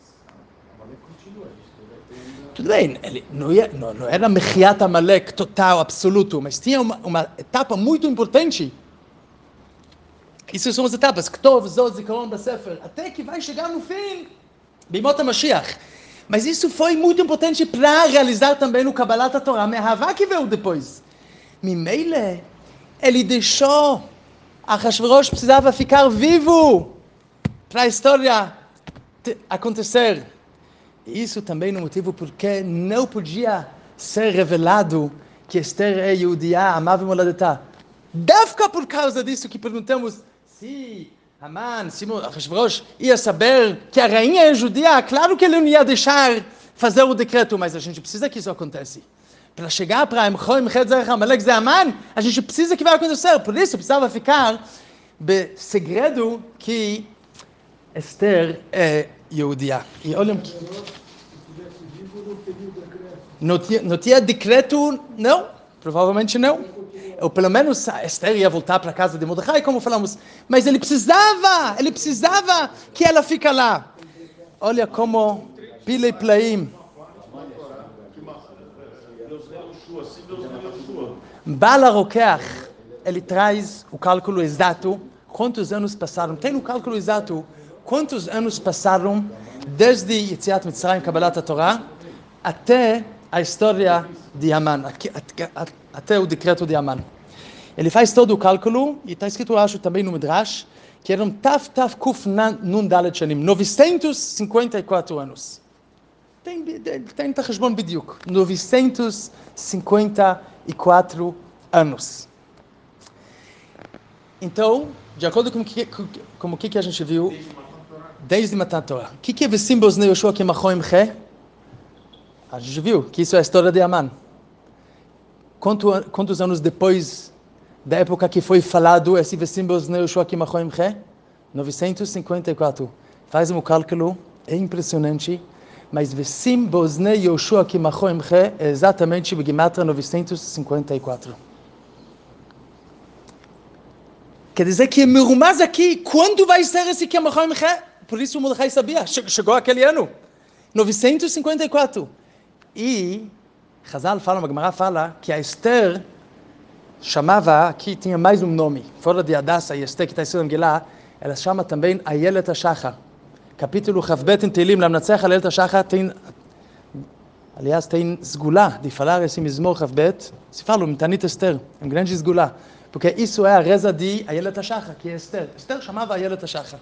A: Tudo bem, ele não, ia, não, não era Mechiat Amalek total, absoluto, mas tinha uma, uma etapa muito importante. Isso são as etapas, Ktov, Zod, Zikaron, Besefer, até que vai chegar no fim, Bimot HaMashiach. Mas isso foi muito importante para realizar também no Kabbalat HaTorah, Mehavá que veio depois. Mimele, ele deixou, Ahasverosh precisava ficar vivo para a história acontecer. Isso também é o motivo porque não podia ser revelado que Esther é Yehudiá, amava e moladetá. Dafka por causa disso que perguntamos se Haman, se Ahasverosh ia saber que a rainha é judia, claro que ele não ia deixar fazer o decreto, mas a gente precisa que isso aconteça. Para chegar para Machoim Chetzerech Amalek de Haman, a gente precisa que vai acontecer. Por isso precisava ficar segredo que Esther é Yehudiá. E olhem que não tinha, não tinha decreto, não, provavelmente não. Ou pelo menos Esther ia voltar para a casa de Mordecai, como falamos. Mas ele precisava, ele precisava que ela fique lá. Olha como Pilei Plaim. Bala Rokeach, ele traz o cálculo exato. Quantos anos passaram? Tem um cálculo exato. Quantos anos passaram desde Yetziat Mitzrayim, Kabbalat HaTorah, até a história de Haman, até o decreto de Haman. Ele faz todo o cálculo, e está escrito, eu acho, também no Midrash, que eram Tav Tav Kuf Nun Dalet Shanim, novecentos e cinquenta e quatro anos. Tem, tem Tachashbon Bidyuk, novecentos e cinquenta e quatro anos. Então, de acordo com o que, com o que a gente viu, desde Matan Torah, o que é Vesim Bosnei Yoshua que Machoim Che? A gente viu que isso é a história de Haman. Quanto, quantos anos depois da época que foi falado esse Vesim Bosnei Yoshua que Machoim Che? novecentos e cinquenta e quatro. Faz um cálculo, é impressionante, mas Vesim Bosnei Yoshua que Machoim Che é exatamente o Gematra novecentos e cinquenta e quatro. Quer dizer que Merumaz aqui, quando vai ser esse que Machoim Che? Por isso o Mordecai sabia, chegou aquele ano, novecentos e cinquenta e quatro. E Chazal fala, a Gemara fala, que a Esther chamava, aqui tinha mais um nome, fora de Hadassah e Esther, que está escrito em Gilá, ela chama também Ayelet HaShachar. Capítulo Chavbet em Teilim, Lamnatzech Ayelet HaShachar, tem, aliás, tem esgulá de falar esse mesmo Chavbet, se fala o Mitanit Esther, um grande esgulá, porque isso é a reza de Ayelet HaShachar, que é Esther. Esther chamava Ayelet HaShachar.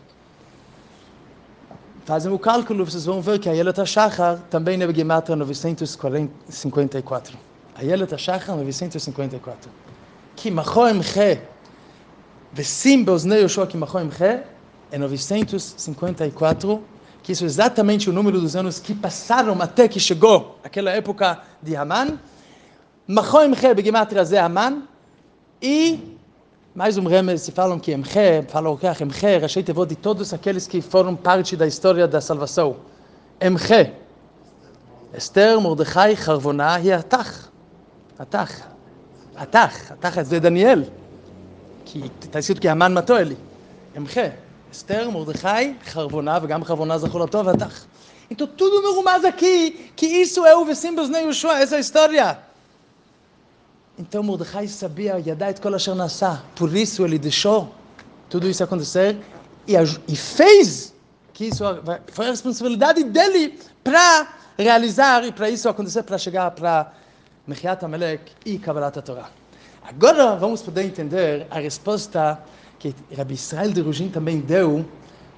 A: Fazem o cálculo, vocês vão ver que Ayelet HaShachar também é Gematra novecentos e cinquenta e quatro. Ayelet HaShachar novecentos e cinquenta e quatro. Que Machoim Che, Vesim Bosnei Yoshua que Machoim Che, é novecentos e cinquenta e quatro, que isso é exatamente o número dos anos que passaram até que chegou aquela época de Haman. Machoim Che, Begematria Zé Haman, e mais um remes, se falam que Emche, falam que Emche, Rashei Tevot de todos aqueles que foram parte da história da salvação. Emche, Esther, Mordecai, Charvona e Atach. Atach. Atach. Atach é de Daniel, que está escrito que Haman matou ele. Emche, Esther, Mordecai, Charvona, e גם Charvona זכור לטוב, Atach. Então tudo merumaz aqui, que isso é o Vesim Bosnei Yoshua, essa história. Então Mordecai sabia, Yadá et kol asher nasa, por isso ele deixou tudo isso acontecer e, e fez que isso foi a responsabilidade dele para realizar e para isso acontecer, para chegar para Mechiat Amalek e Kabbalat HaTorah. Agora vamos poder entender a resposta que Rabbi Israel de Ruzhin também deu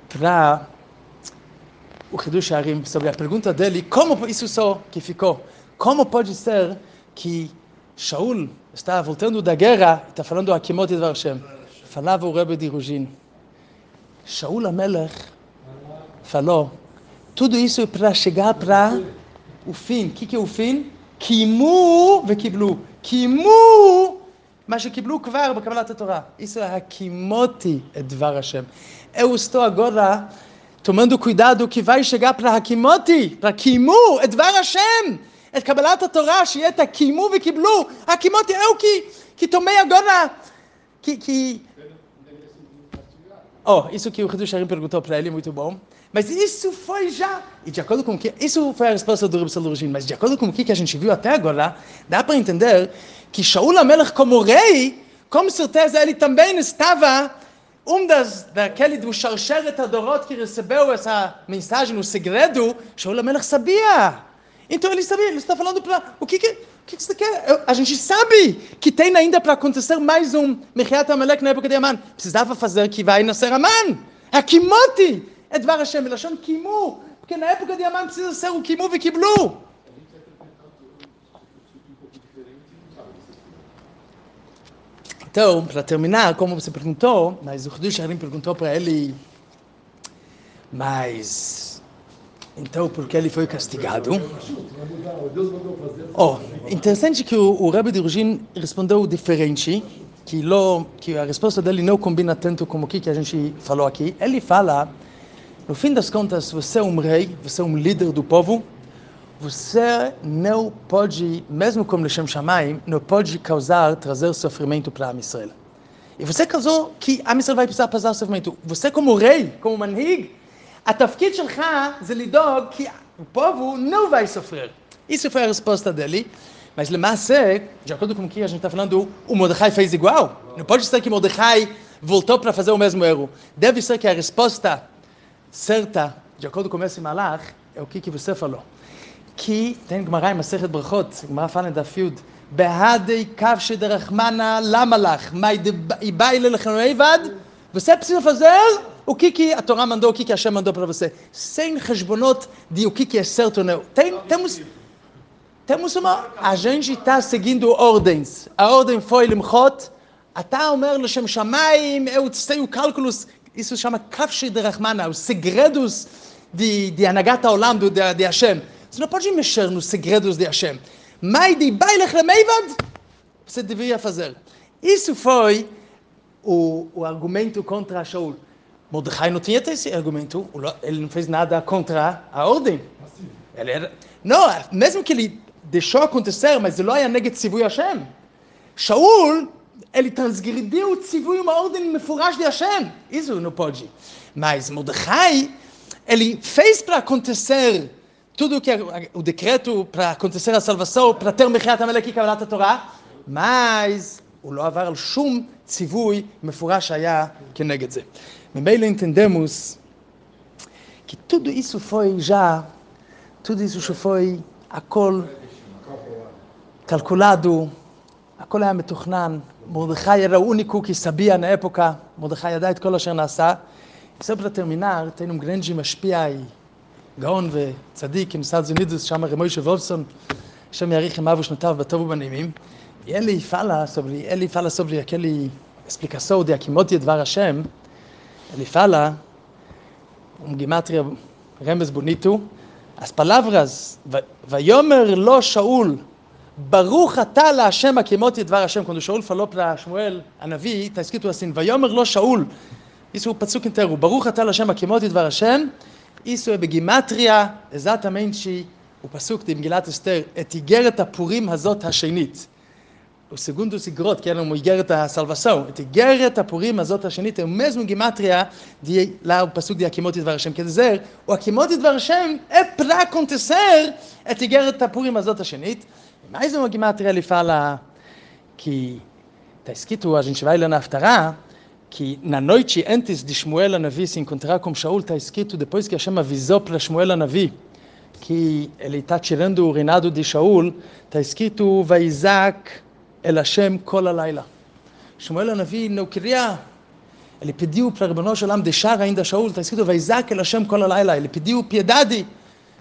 A: para o Hidush Harim sobre a pergunta dele, como isso só que ficou? como pode ser que Shaul está voltando da guerra e está falando Hakimot Yidvar Hashem? Falava o Rebbe de Ruzhin. Shaul Amelech falou, tudo isso é para chegar para o fim. O que, que é o fim? Kimu vekiblu. Kimu, mas שקיבלו כבר בקבלת התורה. Isso é Hakimoti Yidvar Hashem. Eu estou agora tomando cuidado que vai chegar para Hakimoti, para Kimu Yidvar Hashem. את קבלת התורה, שיהיה את הקימו וקיבלו. הקימות é o que, que tomei agora. Que, que... Oh, isso que o Hidush Harim perguntou para ele, muito bom. Mas isso foi já... E de acordo com o que... Isso foi a resposta do Rebbe Salurgin. Mas de acordo com o que a gente viu até agora, dá para entender que Shaul Amelech como rei, com certeza ele também estava... Um das, daquele do Sharsheret Adorot que recebeu essa mensagem, o segredo, Shaul Amelech sabia. Então ele sabia, ele está falando para... O que que, o que que você quer? Eu, a gente sabe que tem ainda para acontecer mais um Mechiat Amalek na época de Aman. Precisava fazer que vai nascer Aman. Hakimoti Yidvar Hashem, Melashon Kimu. Porque na época de Aman precisa ser o Kimu e Kiblu. Então, para terminar, como você perguntou, mas o Hidush Harim perguntou para ele, mas... Então, por que ele foi castigado? Oh, interessante que o, o Rebbe de Ruzhin respondeu diferente, que, lo, que a resposta dele não combina tanto com o que, que a gente falou aqui. Ele fala, no fim das contas, você é um rei, você é um líder do povo, você não pode, mesmo como Leshem Shamayim, não pode causar, trazer sofrimento para Am Yisrael. E você causou que Am Yisrael vai precisar passar sofrimento. Você como rei, como manhig, התפקיד שלך זה לדאוג כי o não vai sofrer. Isso foi a resposta dele. Mas, למעשה, de acordo com o que a gente está falando, o Mordecai fez igual. Não pode ser que Mordecai voltou para fazer o mesmo erro. Deve ser que a resposta certa, de acordo com esse malach, é o que, que você falou. Que tem Gemara em Masechet Brachot, Gemara fala em Daf Yud, בהדי כבשי דרחמנה למה לך? מה איבא אלה לכם איבד? você precisa fazer o que, que a Torá mandou, o que, que a Hashem mandou para você. Sem resbonot de o que, que é certo ou não. Tem, temos, temos uma... A gente está seguindo ordens. A ordem foi Limchot. Ata Omer Leshem Shamayim. Eu sei o cálculos. Isso se chama Kafshi de Rahmana. Os segredos de, de Anagat Haolam de, de Hashem. Você não pode mexer nos segredos de Hashem. Mai di bailech lemeivad. Você deveria fazer. Isso foi o, o argumento contra Shaul. Mordecai não tinha esse argumento, ele não fez nada contra a ordem. Ele era... Não, mesmo que ele deixou acontecer, mas ele não era negat tzivui Hashem. Shaul, ele transgrediu o tzivui, uma ordem mefurash de Hashem. Isso não pode. Mas Mordecai, ele fez para acontecer tudo que é o decreto, para acontecer a salvação, para ter Mechiat Amalek e Kabbalat HaTorah, mas הוא לא עבר על שום ציווי מפורש היה כנגד זה. ממילא entendemos que tudo isso foi já, tudo isso foi הכל calculado, הכל היה מתוכנן. מרדכי era o único que sabia na época, מרדכי ידע את כל אשר נעשה. Só para terminar, tem um grande משפיע, גאון וצדיק, עם סעד זונידוס, שם רמוישה וולפסון, השם יאריך ימיו ושנותיו בטוב ובנעימים. E ele fala sobre, ele fala sobre aquele explicação de Hakimot Yidvar Hashem. Ele fala, um gematria remes bonito, as palavras Vayomer lo Shaul, Baruch ata la Hashem Hakimot Yidvar Hashem. Quando Shaul falou para Shmuel, a Navi, está escrito assim, Vayomer lo Shaul. Isso é o pasuk inteiro, Baruch ata la Hashem Hakimot Yidvar Hashem. Isso é begematria, exatamente o pasuk de Megilat Esther, et igeret hapurim hazot hashenit. O segundo sigrot, que era uma igeret a salvação, et igeret hapurim hazot hashenit, é o mesmo gematria de lá o pasuk de Hakimot Yidvar Hashem. Quer dizer, o Hakimot Yidvar Hashem é para acontecer et igeret hapurim hazot hashenit. E mais uma gematria ele fala que está escrito, a gente vai ler na Haftarah, que na noite antes de Shmuel Anavi se encontrar com Shaul, está escrito, depois que Hashem avisou para Shmuel Anavi que ele está tirando o reinado de Shaul, está escrito, Vaizak el Hashem kol alayla. Shmuel Anavi não queria, ele pediu para Rebbeinu Shalom deixar ainda Shaul, está escrito, Vaizak el Hashem kol alayla. Ele pediu piedade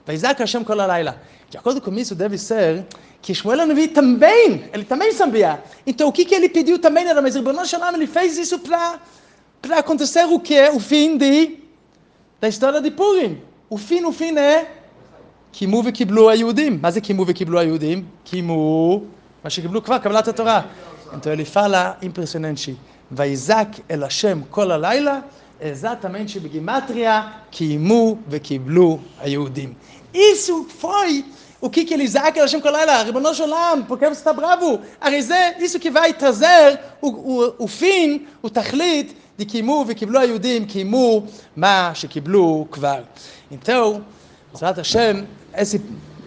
A: ויזעק השם כל הלילה. Já quando começo deve ser que Shmuel Nevi também, ele também sabia. Então o que que ele pediu também era, mas Ribono Shel Olam, ele fez isso para para acontecer o que? O fim de da história de Purim. O fim, o fim é קימו וקיבלו היהודים. מה זה קימו וקיבלו היהודים? קימו, מה שקיבלו כבר, קבלת התורה. Então ele fala impressionante. ויזעק אל השם כל הלילה, exatamente בגימטריה, קימו וקיבלו היהודים. Isso foi o que que ele זעק אל השם כל הלילה. ריבונו של עולם, por que você está bravo? הרי זה, isso que vai trazer o, o, o fim, o תכלית, de קימו וקיבלו היהודים, קימו מה שקיבלו כבר. Então, בעזרת השם, esse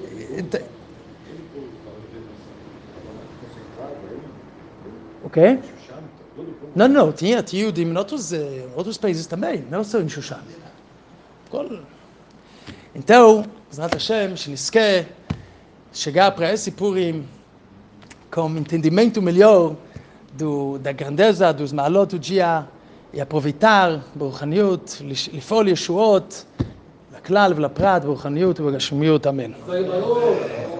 A: o quê? Não, não, tinha, tinha Yudim em outros, outros países também, não só em Shushan. Então, בעזרת השם, שנזכה chegar para esse Purim com entendimento melhor do, da grandeza dos maalot do dia e aproveitar ברוחניות, לפעול ישועות לכלל ולפרט ברוחניות ובגשמיות, אמן.